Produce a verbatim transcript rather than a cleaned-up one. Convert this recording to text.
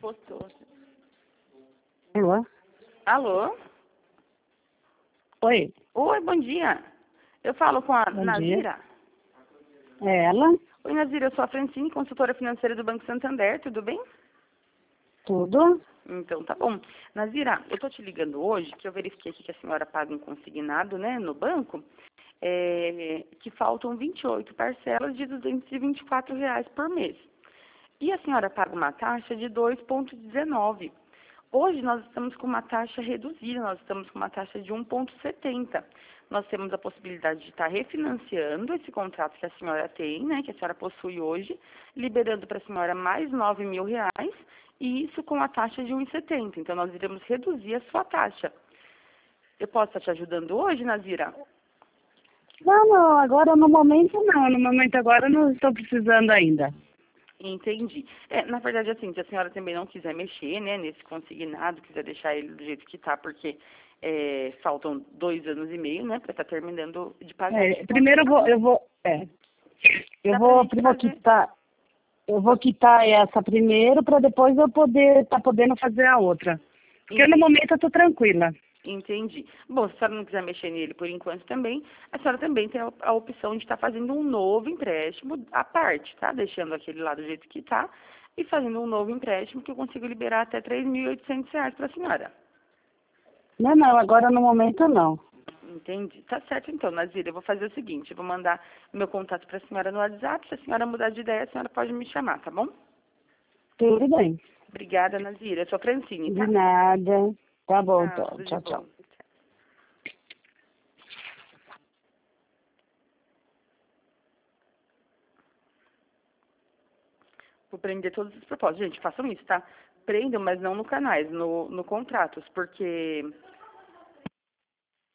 Postou. Alô? Alô? Oi, Oi, bom dia. Eu falo com a bom Nazira. dia. É ela? Oi, Nazira, eu sou a Francine, consultora financeira do Banco Santander, tudo bem? Tudo? Então, tá bom. Nazira, eu tô te ligando hoje, que eu verifiquei aqui que a senhora paga um consignado, né, no banco, é, que faltam vinte e oito parcelas de duzentos e vinte e quatro reais por mês. E a senhora paga uma taxa de dois vírgula dezenove. Hoje nós estamos com uma taxa reduzida, nós estamos com uma taxa de um vírgula setenta. Nós temos a possibilidade de estar refinanciando esse contrato que a senhora tem, né, que a senhora possui hoje, liberando para a senhora mais nove mil reais, e isso com a taxa de um vírgula setenta. Então nós iremos reduzir a sua taxa. Eu posso estar te ajudando hoje, Nazira? Não, não, agora no momento não. No momento agora não estou precisando ainda. Entendi. É, na verdade, assim, se a senhora também não quiser mexer, né, nesse consignado, quiser deixar ele do jeito que está, porque é, faltam dois anos e meio, né, para estar terminando de pagar É, esse primeiro eu vou, consignado. eu vou, é, eu Dá pra vou, gente vou fazer. quitar, eu vou quitar essa primeiro para depois eu poder, tá podendo fazer a outra. Porque no Entendi. momento eu tô tranquila. Entendi. Bom, se a senhora não quiser mexer nele por enquanto também, a senhora também tem a, a opção de estar fazendo um novo empréstimo à parte, tá? Deixando aquele lá do jeito que está e fazendo um novo empréstimo que eu consigo liberar até três mil e oitocentos reais para a senhora. Não, não, agora no momento não. Entendi. Tá certo então, Nazira. Eu vou fazer o seguinte, eu vou mandar meu contato para a senhora no WhatsApp. Se a senhora mudar de ideia, a senhora pode me chamar, tá bom? Tudo bem. Obrigada, Nazira. Eu sou a Francine, De tá? nada. Tá bom, Tchau, então. tudo de Tchau, tchau. bom. Vou prender todos os propósitos. Gente, façam isso, tá? Prendam, mas não no canais, no, no contratos, porque